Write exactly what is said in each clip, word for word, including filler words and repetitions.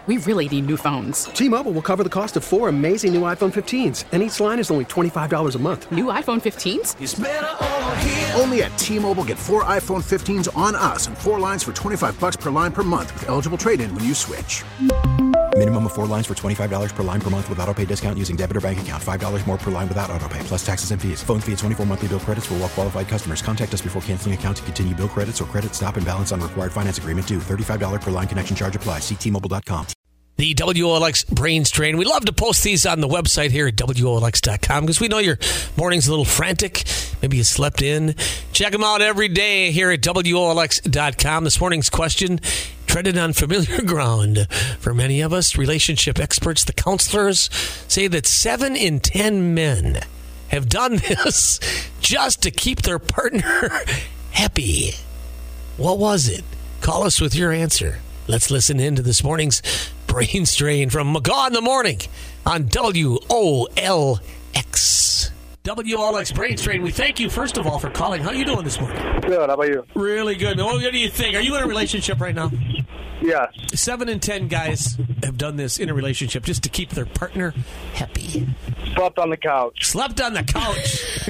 We really need new phones. T-Mobile will cover the cost of four amazing new iPhone fifteens, and each line is only twenty-five dollars a month. New iPhone fifteens? It's better over here. Only at T-Mobile, get four iPhone fifteens on us and four lines for twenty-five dollars per line per month with eligible trade-in when you switch. Minimum of four lines for twenty-five dollars per line per month with autopay discount using debit or bank account. five dollars more per line without autopay, plus taxes and fees. Phone fee at twenty-four monthly bill credits for well-qualified customers. Contact us before canceling account to continue bill credits or credit stop and balance on required finance agreement due. thirty-five dollars per line connection charge applies. See T Mobile dot com. The W O L X Brains Train. We love to post these on the website here at W O L X dot com because we know your morning's a little frantic. Maybe you slept in. Check them out every day here at W O L X dot com. This morning's question treaded on familiar ground for many of us. Relationship experts, the counselors, say that seven in ten men have done this just to keep their partner happy. What was it? Call us with your answer. Let's listen into this morning's Brain Strain from McGaw in the Morning on W O L X. W O L X Brain Strain. We thank you, first of all, for calling. How are you doing this morning? Good. How about you? Really good. What do you think? Are you in a relationship right now? Yes. Seven in ten guys have done this in a relationship just to keep their partner happy. Slept on the couch. Slept on the couch.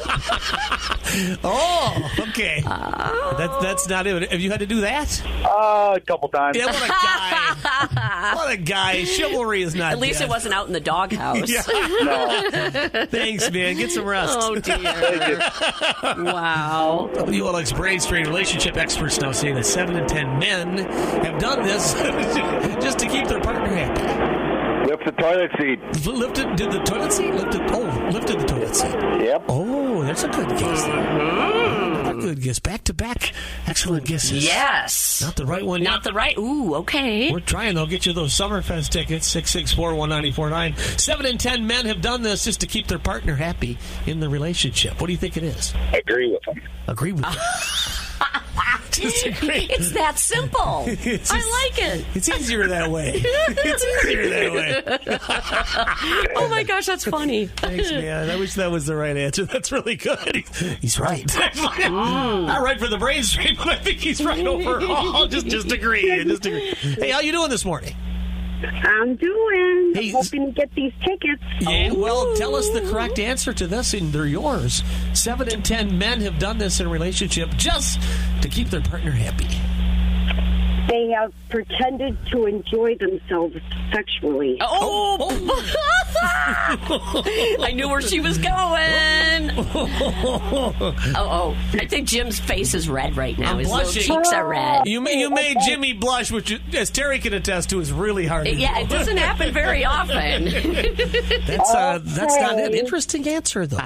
Oh, okay. Uh, that, that's not it. Have you had to do that? Uh, a couple times. Yeah, what a guy. What a guy. Chivalry is not At least dead. it wasn't out in the doghouse. Yeah. No. Thanks, man. Get some rest. Oh, dear. Wow. W O L X Brain Strain relationship experts now say that seven in ten men have done this just to keep their partner happy. Lift the toilet seat. Lifted, did the toilet seat? Lifted, oh, lifted the toilet seat. Yep. Oh, that's a good guess. Mm-hmm. A good guess. Back to back. Excellent guesses. Yes. Not the right one. Not the right. Ooh, okay. We're trying. They'll get you those Summerfest tickets. six six four, one nine four nine. Seven in ten men have done this just to keep their partner happy in the relationship. What do you think it is? Agree with them. Agree with them. Disagree. It's that simple. It's I just, like it. It's easier that way. It's easier that way. Oh my gosh, that's funny. Thanks, man. I wish that was the right answer. That's really good. He's right. Mm. Not right for the brain strain, but I think he's right overall. Just, just agree. Just agree. Hey, how you doing this morning? I'm doing. Hey, I'm hoping to get these tickets. Yeah, well, tell us the correct answer to this, and they're yours. Seven in ten men have done this in a relationship just to keep their partner happy. They have pretended to enjoy themselves sexually. Oh! I knew where she was going. Oh, oh. I think Jim's face is red right now. I'm His blushing. little cheeks are red. You, you made Jimmy blush, which, as Terry can attest to, is really hard to Yeah, do. it doesn't happen very often. That's, uh, that's not an interesting answer, though.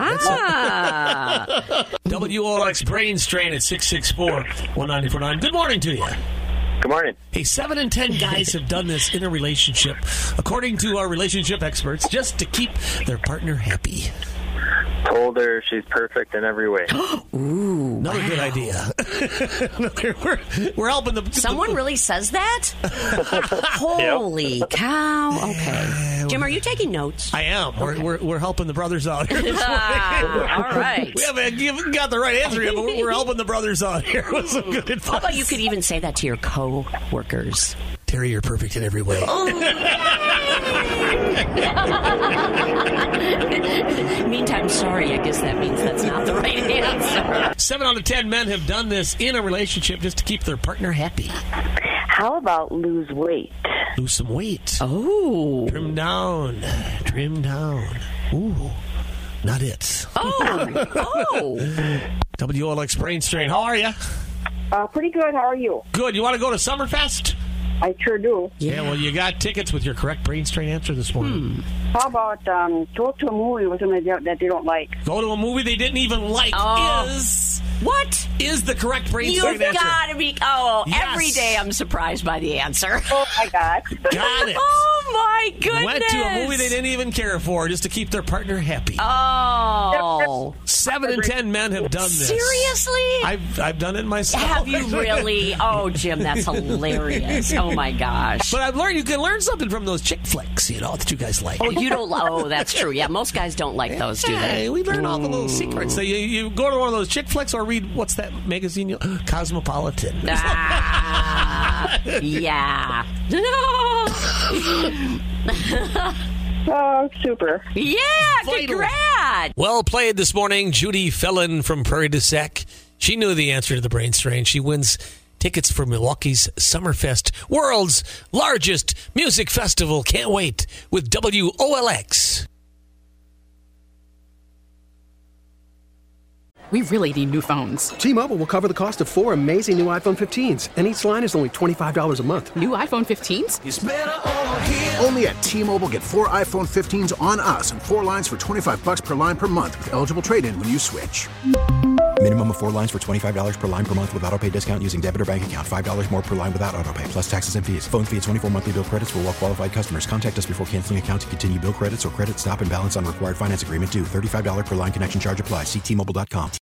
Aha. W O L X Brain Strain at six six four, one nine four nine. Good morning to you. Good morning. Hey, seven in ten guys have done this in a relationship, according to our relationship experts, just to keep their partner happy. Told her she's perfect in every way. Ooh, Another wow. good idea. we're, we're helping the... Someone really says that? Holy cow. Okay. Jim, are you taking notes? I am. We're, we're, we're helping the brothers out here this morning. Ah, all right. We haven't given- got the right answer yet, but we're, we're helping the brothers out here with some good advice. How about you could even say that to your co-workers? Terry, you're perfect in every way. Meantime, sorry, I guess that means that's not the right answer. Seven out of ten men have done this in a relationship just to keep their partner happy. How about lose weight? Lose some weight. Oh. Trim down. Trim down. Ooh. Not it. Oh. Oh. W O L X Brain Strain. How are you? Uh, pretty good. How are you? Good. You want to go to Summerfest? I sure do. Yeah, well, you got tickets with your correct Brain Strain answer this morning. Hmm. How about um, go to a movie with somebody that they don't like? Go to a movie they didn't even like Oh. is What? is the correct Brain You've Strain answer. got to be... Oh, Yes. every day I'm surprised by the answer. Oh, my God. Got it. Oh, my goodness. Went to a movie they didn't even care for just to keep their partner happy. Oh. Seven in ten men have done this. Seriously? I've I've done it myself. Have you really? Oh, Jim, that's hilarious. Oh, my gosh. But I've learned you can learn something from those chick flicks, you know, that you guys like. Oh, you don't... Oh, that's true. Yeah, most guys don't like those, do Hey, they? we learn all the little secrets. So you, you go to one of those chick flicks or read, what's that magazine? You, Cosmopolitan. Ah, yeah. No. Oh, super. Yeah, Vital. congrats. Well played this morning, Judy Fellon from Prairie du Sec. She knew the answer to the brain strain. She wins tickets for Milwaukee's Summerfest, world's largest music festival. Can't wait with W O L X. We really need new phones. T-Mobile will cover the cost of four amazing new iPhone fifteens, and each line is only twenty-five dollars a month. New iPhone fifteens? Only at T-Mobile, get four iPhone fifteens on us and four lines for twenty-five bucks per line per month with eligible trade-in when you switch. Minimum of four lines for twenty-five dollars per line per month with auto pay discount using debit or bank account. five dollars more per line without auto pay, plus taxes and fees. Phone fee at twenty-four monthly bill credits for well-qualified customers. Contact us before canceling account to continue bill credits or credit stop and balance on required finance agreement due. thirty-five dollars per line connection charge applies. See T Mobile dot com.